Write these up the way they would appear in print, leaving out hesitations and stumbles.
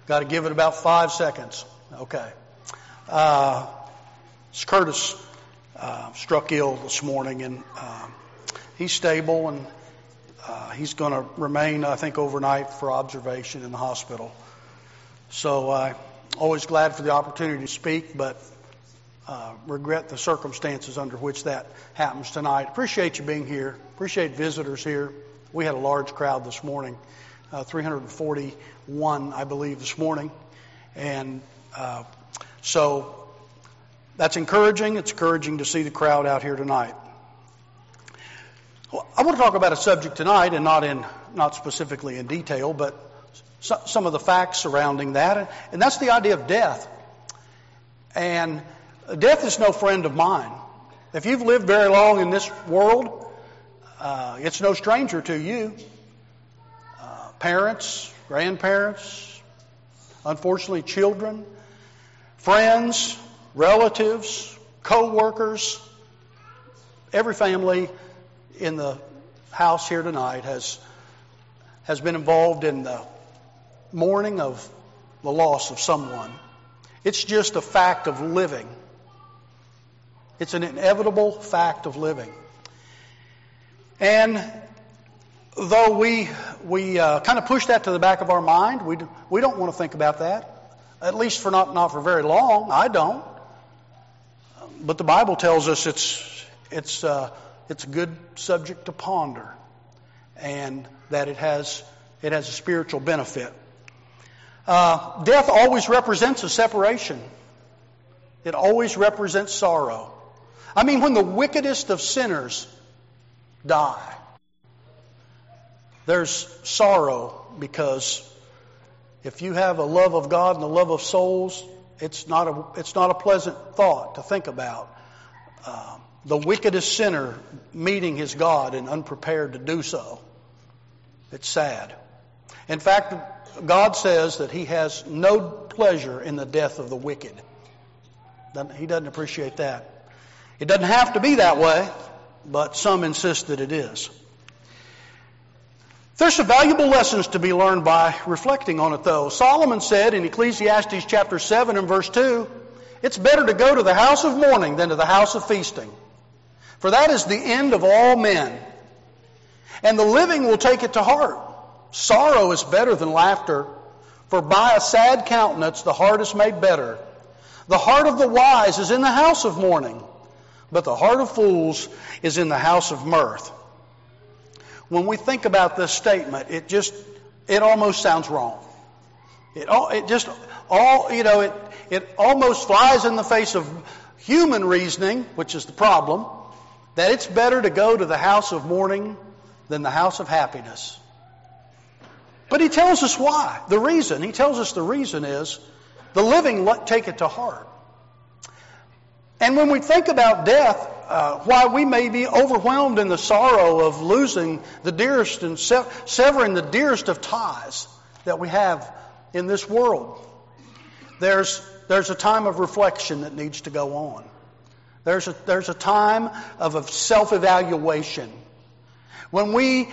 Got to give it about 5 seconds. Okay. Curtis struck ill this morning, and he's stable, and he's going to remain, I think, overnight for observation in the hospital. So I'm always glad for the opportunity to speak, but regret the circumstances under which that happens tonight. Appreciate you being here. Appreciate visitors here. We had a large crowd this morning, 341, I believe, this morning. And so that's encouraging. It's encouraging to see the crowd out here tonight. Well, I want to talk about a subject tonight, and not specifically in detail, but some of the facts surrounding that, and that's the idea of death. And death is no friend of mine. If you've lived very long in this world, it's no stranger to you. Parents, grandparents, unfortunately children, friends, relatives, co-workers, every family in the house here tonight has been involved in the mourning of the loss of someone. It's just a fact of living. It's an inevitable fact of living. And though we kind of push that to the back of our mind, we don't want to think about that. At least for not for very long. I don't. But the Bible tells us it's a good subject to ponder, and that it has a spiritual benefit. Death always represents a separation. It always represents sorrow. I mean, when the wickedest of sinners die, there's sorrow, because if you have a love of God and a love of souls, it's not a pleasant thought to think about. The wickedest sinner meeting his God and unprepared to do so. It's sad. In fact, God says that He has no pleasure in the death of the wicked. He doesn't appreciate that. It doesn't have to be that way, but some insist that it is. There's some valuable lessons to be learned by reflecting on it, though. Solomon said in Ecclesiastes chapter 7 and verse 2, "It's better to go to the house of mourning than to the house of feasting. For that is the end of all men. And the living will take it to heart. Sorrow is better than laughter, for by a sad countenance the heart is made better. The heart of the wise is in the house of mourning, but the heart of fools is in the house of mirth." When we think about this statement, it almost sounds wrong. It almost flies in the face of human reasoning, which is the problem, that it's better to go to the house of mourning than the house of happiness. But he tells us why. He tells us the reason is the living take it to heart. And when we think about death, why we may be overwhelmed in the sorrow of losing the dearest and severing the dearest of ties that we have in this world, there's a time of reflection that needs to go on. There's a time of self-evaluation. When we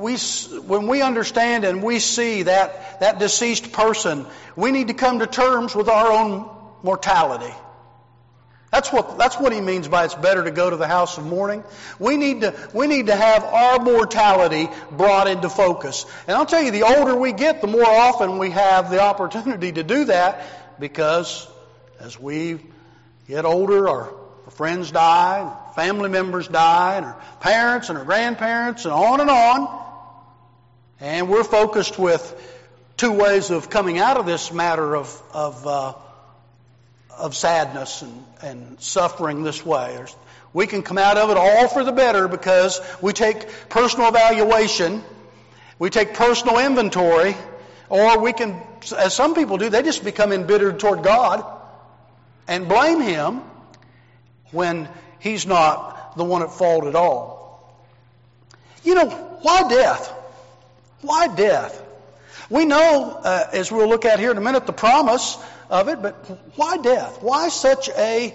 understand and we see that deceased person, we need to come to terms with our own mortality. That's what he means by it's better to go to the house of mourning. We need to have our mortality brought into focus. And I'll tell you, the older we get, the more often we have the opportunity to do that, because as we get older, our friends die, family members die, and our parents and our grandparents, and on. And we're focused with two ways of coming out of this matter of sadness and suffering this way. We can come out of it all for the better because we take personal evaluation, we take personal inventory, or we can, as some people do, they just become embittered toward God and blame Him when He's not the one at fault at all. Why death? Why death? We know, as we'll look at here in a minute, the promise of it, but why death? Why such a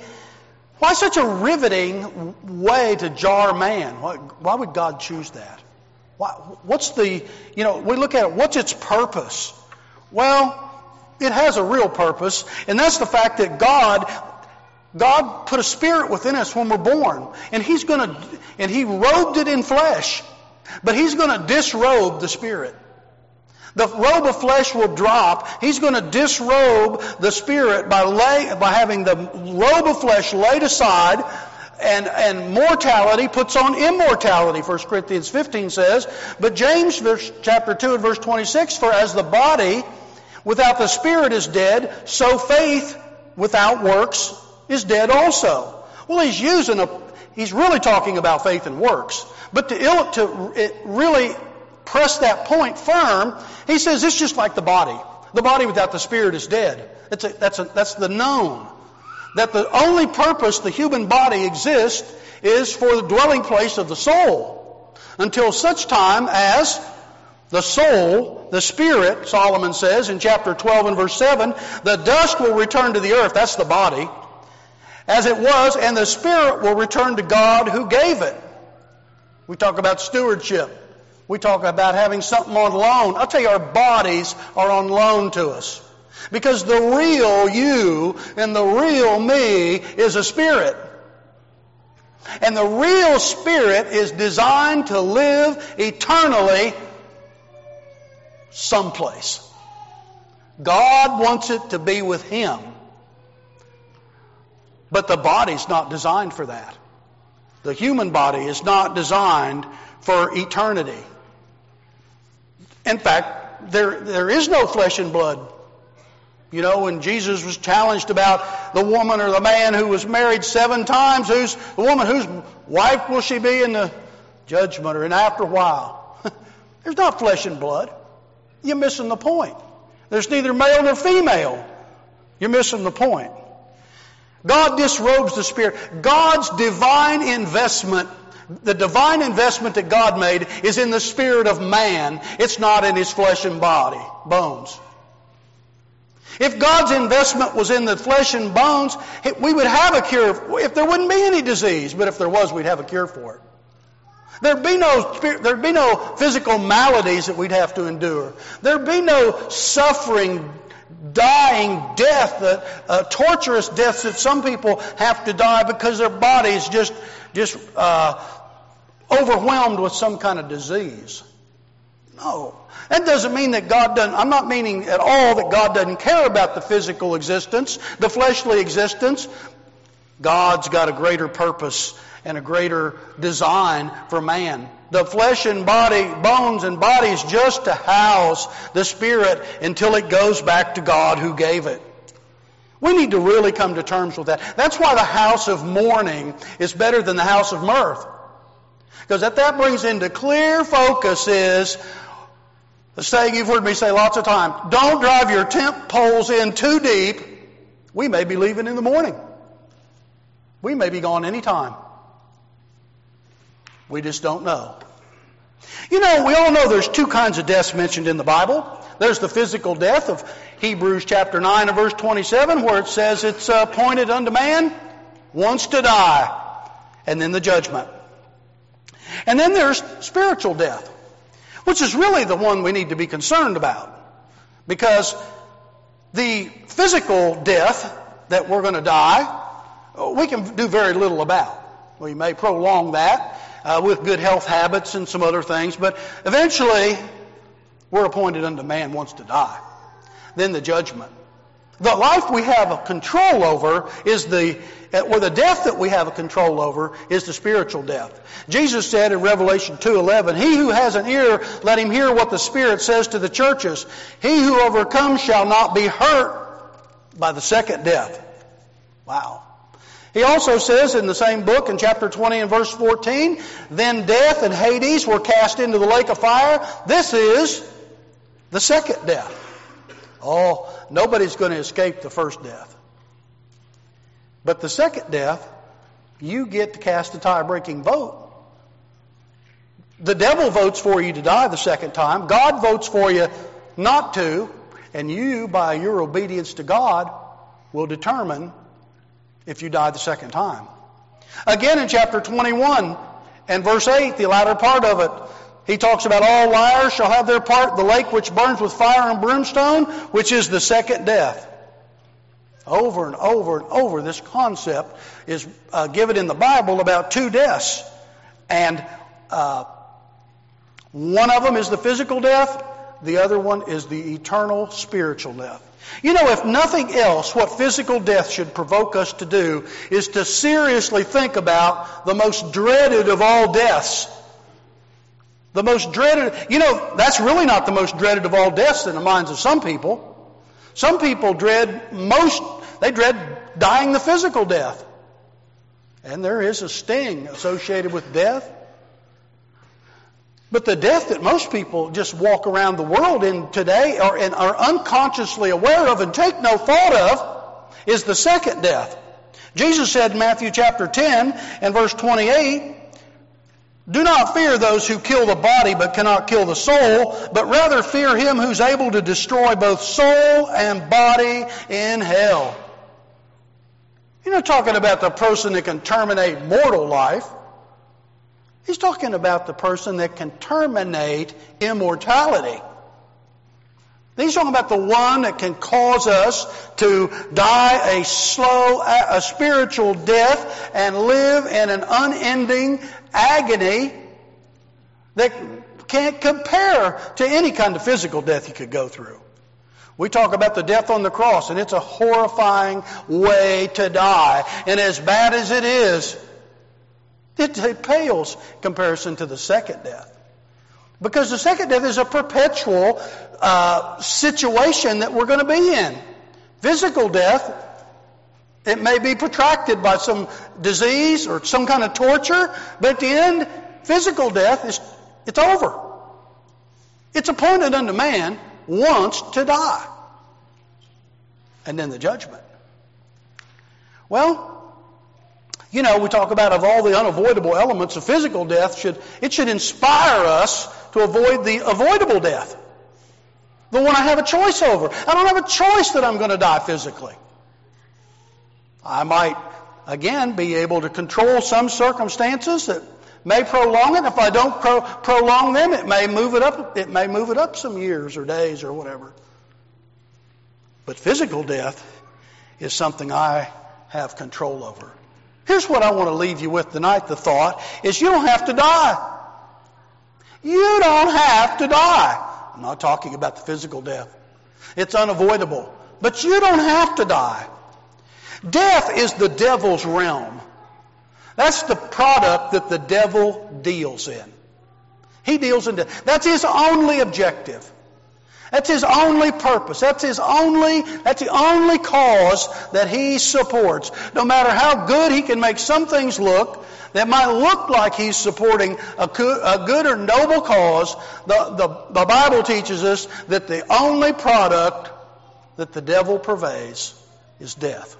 riveting way to jar man? Why would God choose that? We look at it, what's its purpose? Well, it has a real purpose, and that's the fact that God put a spirit within us when we're born, and He robed it in flesh, but He's going to disrobe the spirit. The robe of flesh will drop. He's going to disrobe the spirit by having the robe of flesh laid aside, and mortality puts on immortality. 1 Corinthians 15 says, but James chapter 2 and verse 26, for as the body without the spirit is dead, so faith without works is dead also. Well, he's really talking about faith and works. But to really press that point firm, he says it's just like the body. The body without the spirit is dead. That's the known. That the only purpose the human body exists is for the dwelling place of the soul. Until such time as the soul, the spirit, Solomon says in chapter 12 and verse 7, the dust will return to the earth, that's the body, as it was, and the spirit will return to God who gave it. We talk about stewardship. We talk about having something on loan. I'll tell you, our bodies are on loan to us. Because the real you and the real me is a spirit. And the real spirit is designed to live eternally someplace. God wants it to be with Him. But the body's not designed for that. The human body is not designed for eternity. In fact, there is no flesh and blood. You know, when Jesus was challenged about the woman or the man who was married 7 times, the woman whose wife will she be in the judgment or in after a while? There's not flesh and blood. You're missing the point. There's neither male nor female. You're missing the point. God disrobes the spirit. God's divine investment, the divine investment that God made is in the spirit of man. It's not in his flesh and body, bones. If God's investment was in the flesh and bones, we would have a cure. If there wouldn't be any disease, but if there was, we'd have a cure for it. There'd be no physical maladies that we'd have to endure. There'd be no suffering, dying, death, torturous deaths that some people have to die because their body's just overwhelmed with some kind of disease. No. That doesn't mean that God doesn't, I'm not meaning at all that God doesn't care about the physical existence, the fleshly existence. God's got a greater purpose and a greater design for man. The flesh and body, bones and bodies just to house the spirit until it goes back to God who gave it. We need to really come to terms with that. That's why the house of mourning is better than the house of mirth. Because that brings into clear focus is the saying you've heard me say lots of times, don't drive your tent poles in too deep. We may be leaving in the morning. We may be gone any time. We just don't know. You know, we all know there's 2 kinds of deaths mentioned in the Bible. There's the physical death of Hebrews chapter 9 and verse 27, where it says it's appointed unto man once to die, and then the judgment. And then there's spiritual death, which is really the one we need to be concerned about. Because the physical death that we're going to die, we can do very little about. We may prolong that with good health habits and some other things, but eventually we're appointed unto man once to die. Then the judgment. The life we have a control over is the death that we have a control over is the spiritual death. Jesus said in Revelation 2:11, he who has an ear, let him hear what the Spirit says to the churches. He who overcomes shall not be hurt by the second death. Wow. He also says in the same book in chapter 20 and verse 14, then death and Hades were cast into the lake of fire. This is the second death. Oh, nobody's going to escape the first death. But the second death, you get to cast a tie-breaking vote. The devil votes for you to die the second time. God votes for you not to. And you, by your obedience to God, will determine if you die the second time. Again in chapter 21 and verse 8, the latter part of it, He talks about all liars shall have their part in the lake which burns with fire and brimstone, which is the second death. Over and over and over, this concept is given in the Bible about two deaths. And one of them is the physical death. The other one is the eternal spiritual death. You know, if nothing else, what physical death should provoke us to do is to seriously think about the most dreaded of all deaths. The most dreaded, you know, that's really not the most dreaded of all deaths in the minds of some people. Some people dread dying the physical death. And there is a sting associated with death. But the death that most people just walk around the world in today and are unconsciously aware of and take no thought of is the second death. Jesus said in Matthew chapter 10 and verse 28, "Do not fear those who kill the body but cannot kill the soul, but rather fear him who's able to destroy both soul and body in hell." You're not talking about the person that can terminate mortal life. He's talking about the person that can terminate immortality. He's talking about the one that can cause us to die a slow, a spiritual death and live in an unending agony that can't compare to any kind of physical death you could go through. We talk about the death on the cross, and it's a horrifying way to die. And as bad as it is, it pales in comparison to the second death. Because the second death is a perpetual situation that we're going to be in. Physical death, it may be protracted by some disease or some kind of torture, but at the end, physical death, it's over. It's appointed unto man once to die. And then the judgment. Well, you know, we talk about of all the unavoidable elements of physical death, it should inspire us to avoid the avoidable death. The one I have a choice over. I don't have a choice that I'm going to die physically. I might, again, be able to control some circumstances that may prolong it. If I don't prolong them, it may move it up. It may move it up some years or days or whatever. But physical death is something I have control over. Here's what I want to leave you with tonight. The thought is you don't have to die. You don't have to die. I'm not talking about the physical death. It's unavoidable. But you don't have to die. Death is the devil's realm. That's the product that the devil deals in. He deals in death. That's his only objective. That's his only purpose. That's the only cause that he supports. No matter how good he can make some things look, that might look like he's supporting a good or noble cause, the Bible teaches us that the only product that the devil purveys is death.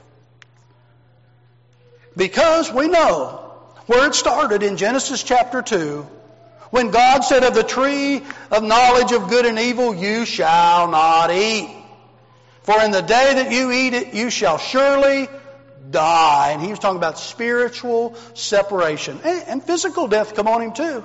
Because we know where it started in Genesis chapter 2, when God said, "Of the tree of knowledge of good and evil you shall not eat. For in the day that you eat it, you shall surely die." And he was talking about spiritual separation. And physical death come on him too.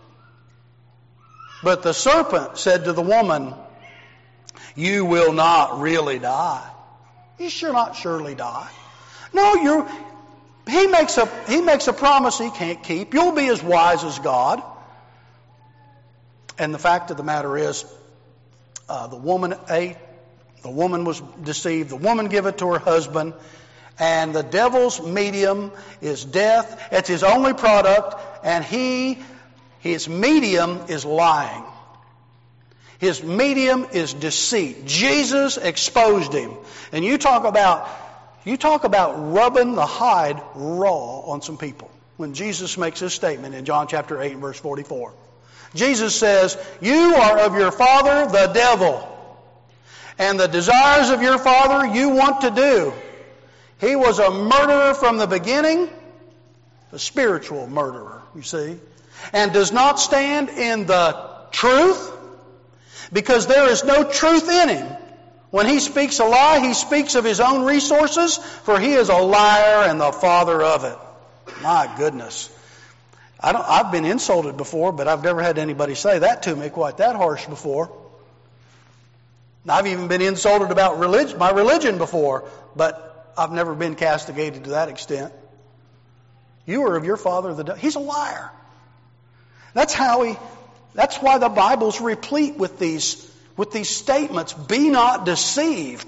But the serpent said to the woman, "You will not really die. You shall not surely die." No, he makes a promise he can't keep. You'll be as wise as God. And the fact of the matter is, the woman ate, the woman was deceived, the woman gave it to her husband, and the devil's medium is death. It's his only product, and his medium is lying. His medium is deceit. Jesus exposed him. And you talk about rubbing the hide raw on some people when Jesus makes this statement in John chapter 8 and verse 44. Jesus says, "You are of your father, the devil, and the desires of your father you want to do. He was a murderer from the beginning," a spiritual murderer, you see, "and does not stand in the truth, because there is no truth in him. When he speaks a lie, he speaks of his own resources, for he is a liar and the father of it." My goodness. I've been insulted before, but I've never had anybody say that to me quite that harsh before. I've even been insulted about my religion before, but I've never been castigated to that extent. You are of your father the devil. He's a liar. That's why the Bible's replete with these statements. Be not deceived.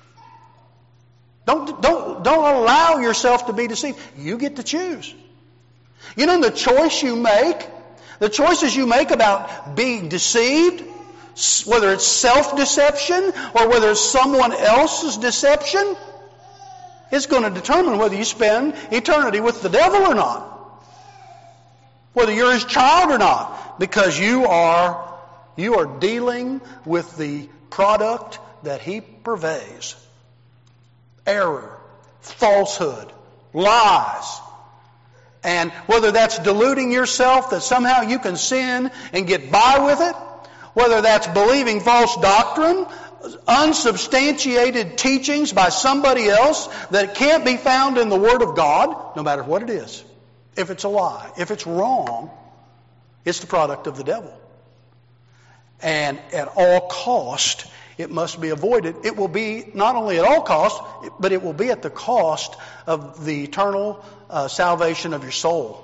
Don't allow yourself to be deceived. You get to choose. You know the choices you make about being deceived, whether it's self-deception or whether it's someone else's deception, it's going to determine whether you spend eternity with the devil or not. Whether you're his child or not. Because you are dealing with the product that he purveys. Error, falsehood, lies. And whether that's deluding yourself that somehow you can sin and get by with it, whether that's believing false doctrine, unsubstantiated teachings by somebody else that can't be found in the Word of God, no matter what it is. If it's a lie, if it's wrong, it's the product of the devil. And at all cost, it must be avoided. It will be not only at all cost, but it will be at the cost of the eternal salvation of your soul.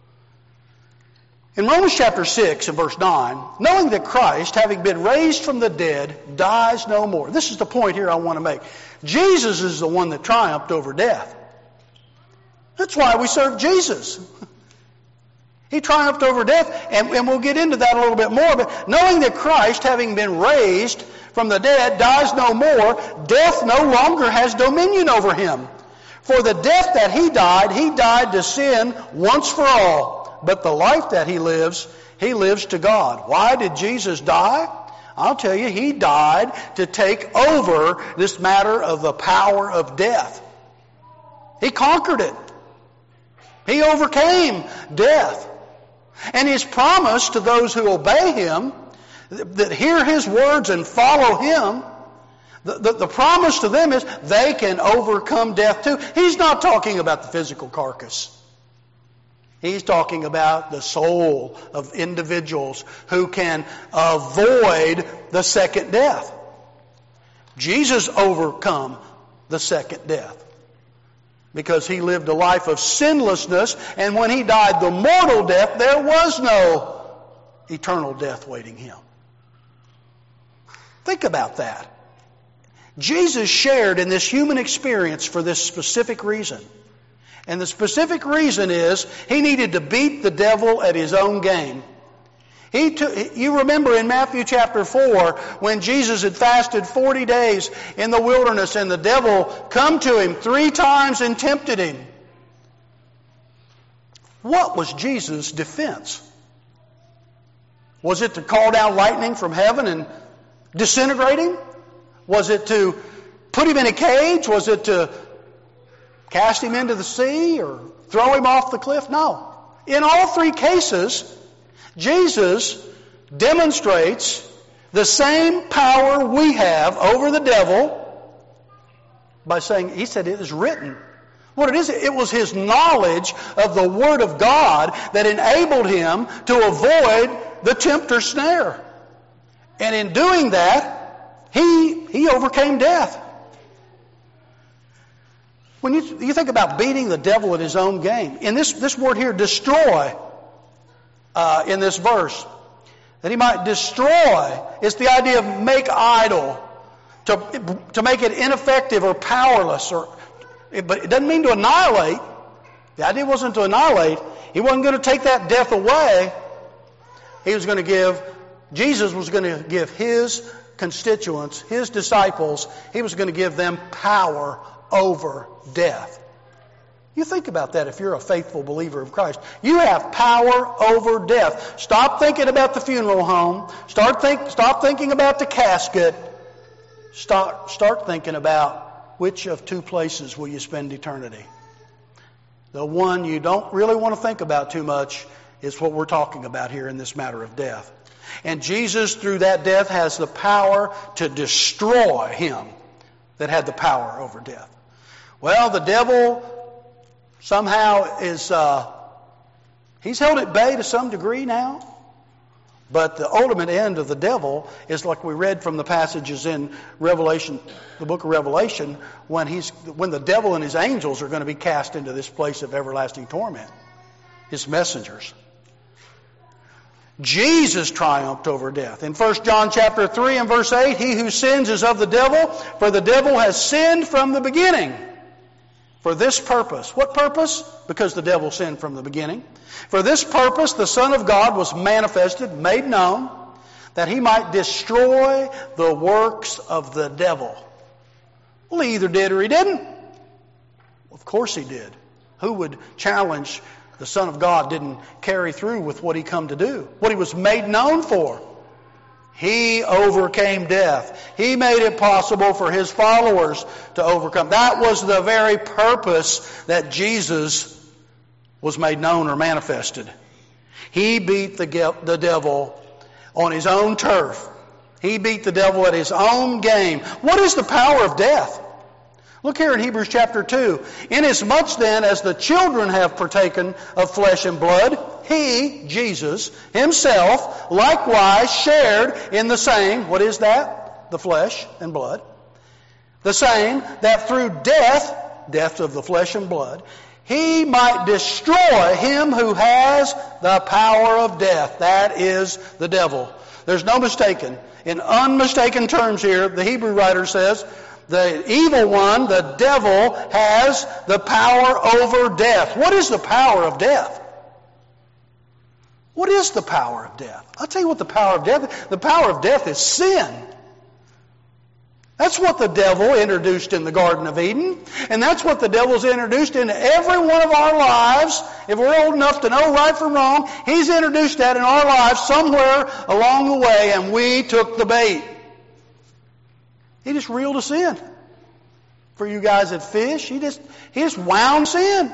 In Romans chapter 6 and verse 9, knowing that Christ, having been raised from the dead, dies no more. This is the point here I want to make. Jesus is the one that triumphed over death. That's why we serve Jesus. He triumphed over death, and we'll get into that a little bit more. But knowing that Christ, having been raised from the dead, dies no more, death no longer has dominion over him. For the death that he died to sin once for all. But the life that he lives to God. Why did Jesus die? I'll tell you, he died to take over this matter of the power of death. He conquered it. He overcame death. And his promise to those who obey him, that hear his words and follow him, the promise to them is they can overcome death too. He's not talking about the physical carcass. He's talking about the soul of individuals who can avoid the second death. Jesus overcome the second death because he lived a life of sinlessness, and when he died the mortal death, there was no eternal death waiting him. Think about that. Jesus shared in this human experience for this specific reason. And the specific reason is he needed to beat the devil at his own game. You remember in Matthew chapter 4 when Jesus had fasted 40 days in the wilderness and the devil come to him 3 times and tempted him. What was Jesus' defense? Was it to call down lightning from heaven and disintegrate him? Was it to put him in a cage? Was it to cast him into the sea or throw him off the cliff? No. In all 3 cases, Jesus demonstrates the same power we have over the devil by saying, he said it is written. What it is, it was his knowledge of the Word of God that enabled him to avoid the tempter's snare. And in doing that, he overcame death. When you think about beating the devil at his own game, in this word here, destroy, in this verse, that he might destroy, it's the idea of make idle, to make it ineffective or powerless. But it doesn't mean to annihilate. The idea wasn't to annihilate. He wasn't going to take that death away. Jesus was going to give his constituents, his disciples, he was going to give them power over death. You think about that if you're a faithful believer of Christ. You have power over death. Stop thinking about the funeral home. Stop thinking about the casket. Start thinking about which of 2 places will you spend eternity. The one you don't really want to think about too much is what we're talking about here in this matter of death. And Jesus, through that death, has the power to destroy him that had the power over death. Well, the devil somehow He's held at bay to some degree now. But the ultimate end of the devil is like we read from the passages in Revelation, the book of Revelation, when the devil and his angels are going to be cast into this place of everlasting torment. His messengers. Jesus triumphed over death. In 1 John chapter 3 and verse 8, he who sins is of the devil, for the devil has sinned from the beginning. For this purpose. What purpose? Because the devil sinned from the beginning. For this purpose the Son of God was manifested, made known, that he might destroy the works of the devil. Well, he either did or he didn't. Of course he did. Who would challenge the Son of God didn't carry through with what he come to do? What he was made known for. He overcame death. He made it possible for his followers to overcome. That was the very purpose that Jesus was made known or manifested. He beat the devil on his own turf. He beat the devil at his own game. What is the power of death? Look here in Hebrews chapter 2. Inasmuch then as the children have partaken of flesh and blood, he, Jesus, himself, likewise shared in the same, what is that? The flesh and blood. The same, that through death of the flesh and blood, he might destroy him who has the power of death. That is the devil. There's no mistaken. In unmistaken terms here, the Hebrew writer says, the evil one, the devil, has the power over death. What is the power of death? What is the power of death? I'll tell you what the power of death is. The power of death is sin. That's what the devil introduced in the Garden of Eden. And that's what the devil's introduced into every one of our lives. If we're old enough to know right from wrong, he's introduced that in our lives somewhere along the way, and we took the bait. He just reeled us in. For you guys that fish, he just wound us in.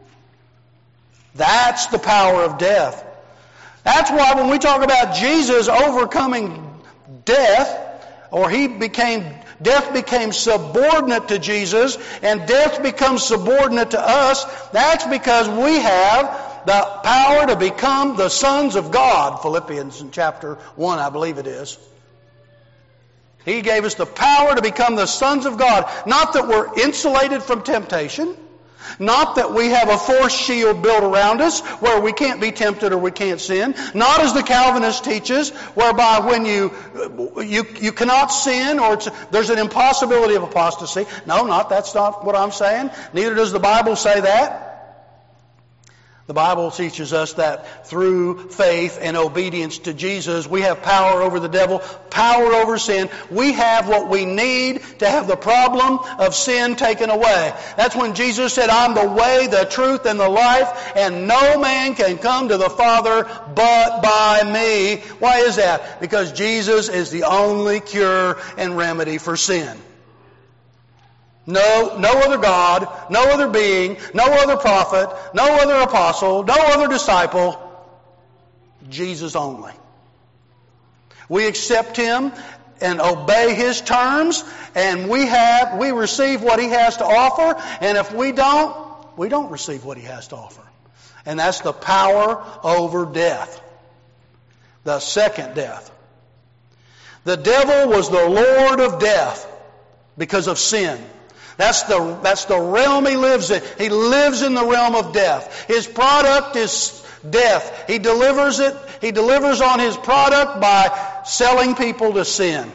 That's the power of death. That's why when we talk about Jesus overcoming death, or death became subordinate to Jesus, and death becomes subordinate to us, that's because we have the power to become the sons of God. Philippians in chapter 1, I believe it is. He gave us the power to become the sons of God. Not that we're insulated from temptation. Not that we have a force shield built around us where we can't be tempted or we can't sin. Not as the Calvinist teaches, whereby when you cannot sin or there's an impossibility of apostasy. No, that's not what I'm saying. Neither does the Bible say that. The Bible teaches us that through faith and obedience to Jesus, we have power over the devil, power over sin. We have what we need to have the problem of sin taken away. That's when Jesus said, I'm the way, the truth, and the life, and no man can come to the Father but by me. Why is that? Because Jesus is the only cure and remedy for sin. No other God, no other being, no other prophet, no other apostle, no other disciple. Jesus only. We accept Him and obey His terms, and we receive what He has to offer, and if we don't receive what He has to offer. And that's the power over death. The second death. The devil was the Lord of death because of sin. That's the realm he lives in. He lives in the realm of death. His product is death. He delivers it. He delivers on his product by selling people to sin.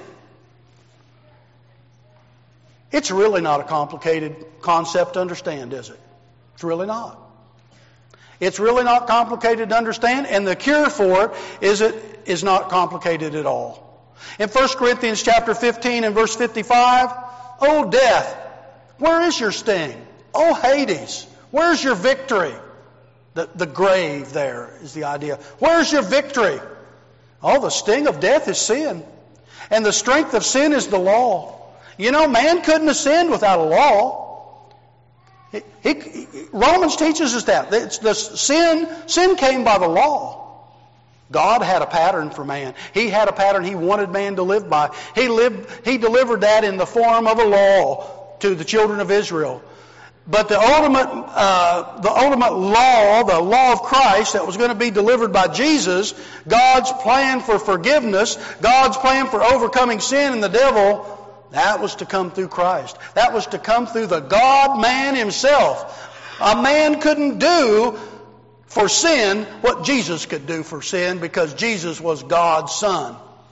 It's really not a complicated concept to understand, is it? It's really not. It's really not complicated to understand, and the cure for it is not complicated at all. In 1 Corinthians chapter 15 and verse 55, O death, where is your sting? Oh, Hades, where's your victory? The grave there is the idea. Where's your victory? Oh, the sting of death is sin. And the strength of sin is the law. You know, man couldn't have sinned without a law. Romans teaches us that. Sin came by the law. God had a pattern for man. He had a pattern He wanted man to live by. He delivered that in the form of a law to the children of Israel. But the ultimate law, the law of Christ that was going to be delivered by Jesus, God's plan for forgiveness, God's plan for overcoming sin and the devil, that was to come through Christ. That was to come through the God-man Himself. A man couldn't do for sin what Jesus could do for sin because Jesus was God's Son.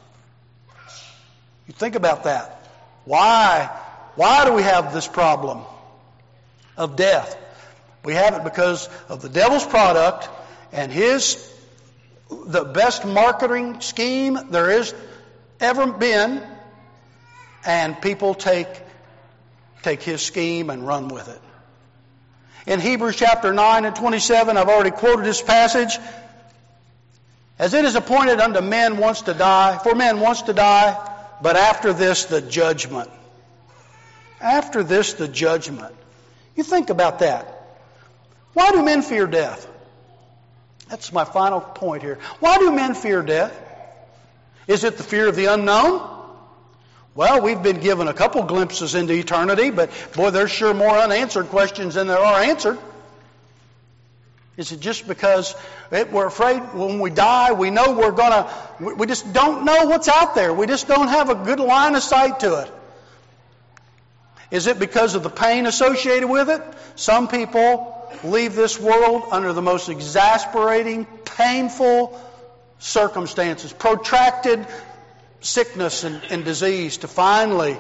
You think about that. Why do we have this problem of death? We have it because of the devil's product and the best marketing scheme there is ever been, and people take his scheme and run with it. In Hebrews chapter 9 and 27, I've already quoted this passage. As it is appointed unto men once to die, for man wants to die, but after this the judgment. After this the judgment. You think about that. Why do men fear death? That's my final point here. Why do men fear death? Is it the fear of the unknown? Well, we've been given a couple glimpses into eternity, but boy, there's sure more unanswered questions than there are answered. Is it just because we're afraid when we die, we know we just don't know what's out there. We just don't have a good line of sight to it. Is it because of the pain associated with it? Some people leave this world under the most exasperating, painful circumstances, protracted sickness and disease to finally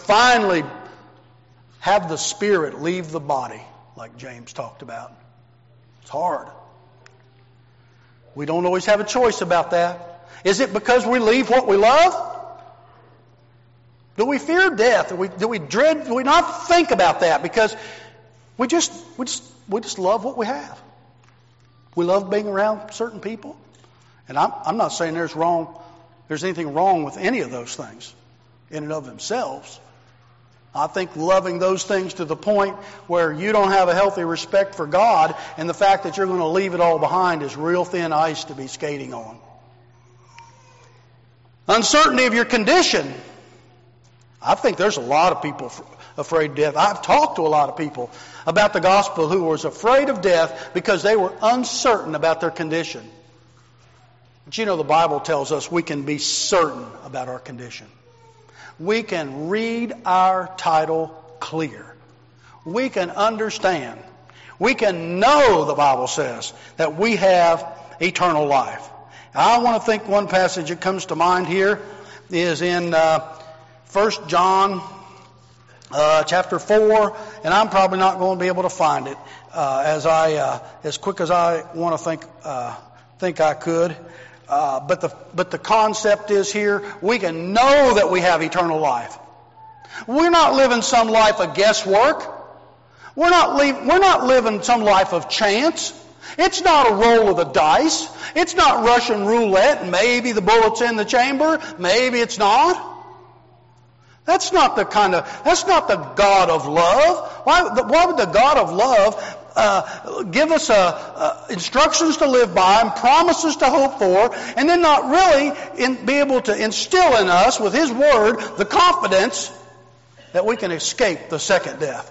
have the spirit leave the body, like James talked about. It's hard. We don't always have a choice about that. Is it because we leave what we love? Do we fear death? Do we not think about that? Because we just love what we have. We love being around certain people. And I'm not saying there's anything wrong with any of those things in and of themselves. I think loving those things to the point where you don't have a healthy respect for God and the fact that you're going to leave it all behind is real thin ice to be skating on. Uncertainty of your condition. I think there's a lot of people afraid of death. I've talked to a lot of people about the gospel who was afraid of death because they were uncertain about their condition. But you know, the Bible tells us we can be certain about our condition. We can read our title clear. We can understand. We can know, the Bible says, that we have eternal life. I want to think one passage that comes to mind here is in 1 John chapter 4, and I'm probably not going to be able to find it as quick as I want to think I could. But the concept is here, we can know that we have eternal life. We're not living some life of guesswork. We're not living some life of chance. It's not a roll of the dice. It's not Russian roulette. Maybe the bullet's in the chamber. Maybe it's not. That's not the God of love. Why would the God of love give us instructions to live by and promises to hope for, and then not really be able to instill in us with His Word the confidence that we can escape the second death?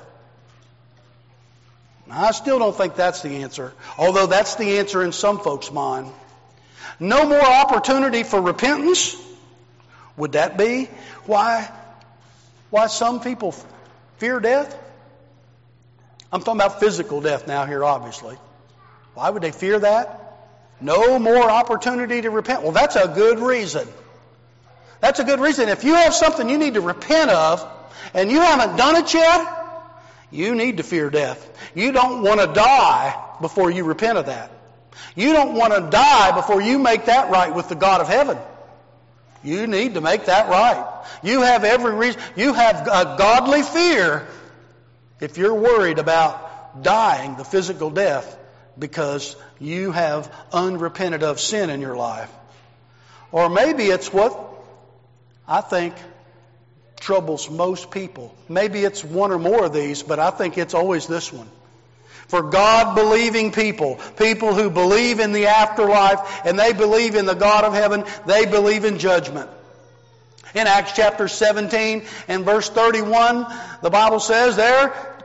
Now, I still don't think that's the answer, although that's the answer in some folks' mind. No more opportunity for repentance? Would that be why some people fear death? I'm talking about physical death now here, obviously. Why would they fear that? No more opportunity to repent. Well, that's a good reason. That's a good reason. If you have something you need to repent of, and you haven't done it yet, you need to fear death. You don't want to die before you repent of that. You don't want to die before you make that right with the God of heaven. You need to make that right. You have every reason. You have a godly fear if you're worried about dying the physical death because you have unrepented of sin in your life. Or maybe it's what I think troubles most people. Maybe it's one or more of these, but I think it's always this one. For God-believing people who believe in the afterlife, and they believe in the God of heaven, they believe in judgment. In Acts chapter 17 and verse 31, the Bible says there,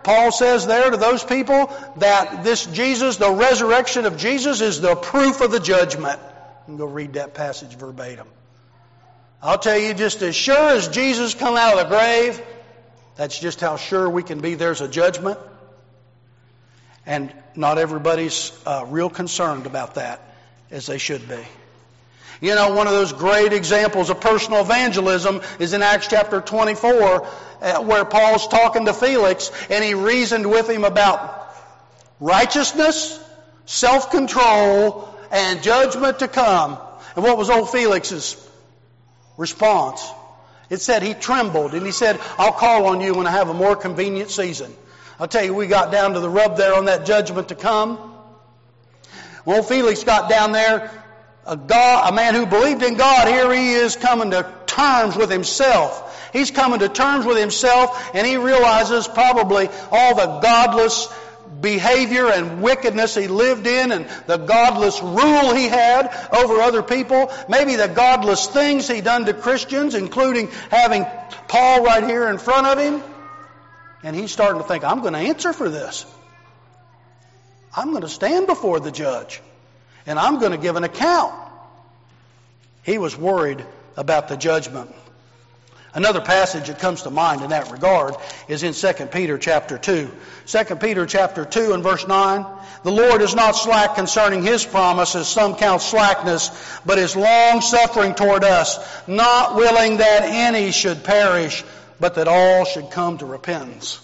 Paul says there to those people that this Jesus, the resurrection of Jesus, is the proof of the judgment. You can go read that passage verbatim. I'll tell you, just as sure as Jesus come out of the grave, that's just how sure we can be there's a judgment. And not everybody's real concerned about that as they should be. You know, one of those great examples of personal evangelism is in Acts chapter 24, where Paul's talking to Felix, and he reasoned with him about righteousness, self-control, and judgment to come. And what was old Felix's response? It said he trembled, and he said, I'll call on you when I have a more convenient season. I'll tell you, we got down to the rub there on that judgment to come. When old Felix got down there, a man who believed in God, here he is coming to terms with himself. He's coming to terms with himself, and he realizes probably all the godless behavior and wickedness he lived in, and the godless rule he had over other people, maybe the godless things he done to Christians, including having Paul right here in front of him. And he's starting to think, I'm going to answer for this. I'm going to stand before the judge. And I'm going to give an account. He was worried about the judgment. Another passage that comes to mind in that regard is in 2 Peter chapter 2. 2 Peter chapter 2 and verse 9. The Lord is not slack concerning His promise, as some count slackness, but is long-suffering toward us, not willing that any should perish, but that all should come to repentance.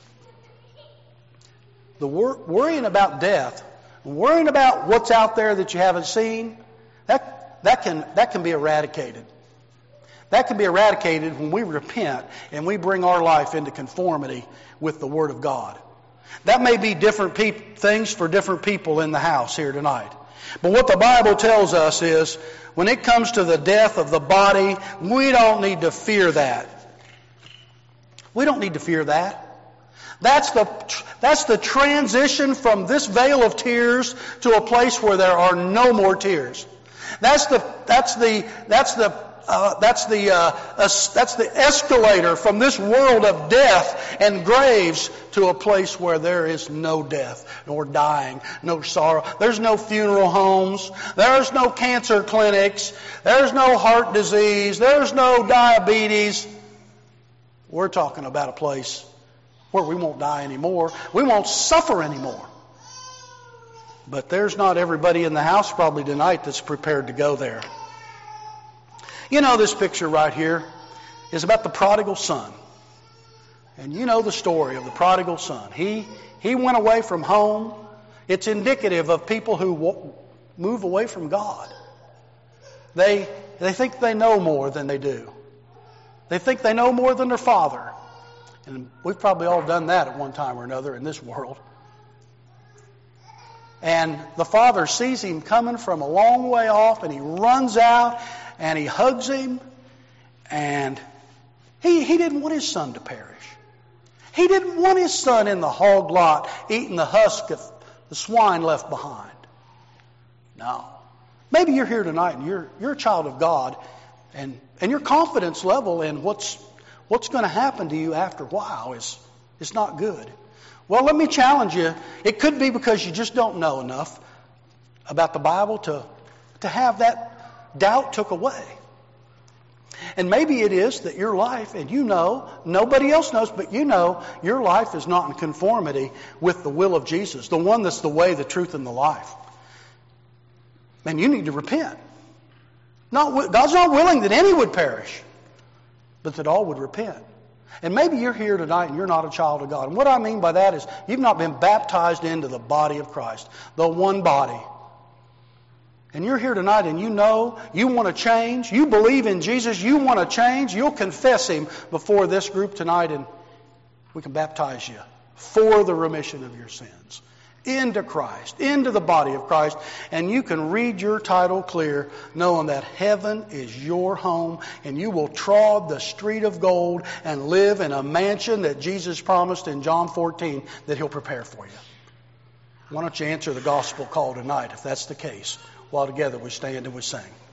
The worrying about death, worrying about what's out there that you haven't seen, that can be eradicated. That can be eradicated when we repent and we bring our life into conformity with the Word of God. That may be different things for different people in the house here tonight. But what the Bible tells us is, when it comes to the death of the body, we don't need to fear that. We don't need to fear that. That's the transition from this vale of tears to a place where there are no more tears. That's the escalator from this world of death and graves to a place where there is no death, nor dying, no sorrow. There's no funeral homes. There's no cancer clinics. There's no heart disease. There's no diabetes. We're talking about a place where we won't die anymore. We won't suffer anymore. But there's not everybody in the house probably tonight that's prepared to go there. You know, this picture right here is about the prodigal son. And you know the story of the prodigal son. He went away from home. It's indicative of people who move away from God. They think they know more than they do. They think they know more than their father. And we've probably all done that at one time or another in this world. And the father sees him coming from a long way off, and he runs out and he hugs him. And he didn't want his son to perish. He didn't want his son in the hog lot eating the husk of the swine left behind. No. Maybe you're here tonight and you're a child of God, and your confidence level in what's going to happen to you after a while is not good. Well, let me challenge you. It could be because you just don't know enough about the Bible to have that doubt took away. And maybe it is that your life, and you know, nobody else knows, but you know, your life is not in conformity with the will of Jesus, the one that's the way, the truth, and the life. And you need to repent. God's not willing that any would perish, but that all would repent. And maybe you're here tonight and you're not a child of God. And what I mean by that is you've not been baptized into the body of Christ, the one body. And you're here tonight and you know you want to change. You believe in Jesus. You want to change. You'll confess Him before this group tonight, and we can baptize you for the remission of your sins. Into Christ, into the body of Christ, and you can read your title clear, knowing that heaven is your home, and you will trod the street of gold and live in a mansion that Jesus promised in John 14 that He'll prepare for you. Why don't you answer the gospel call tonight, if that's the case, while together we stand and we sing.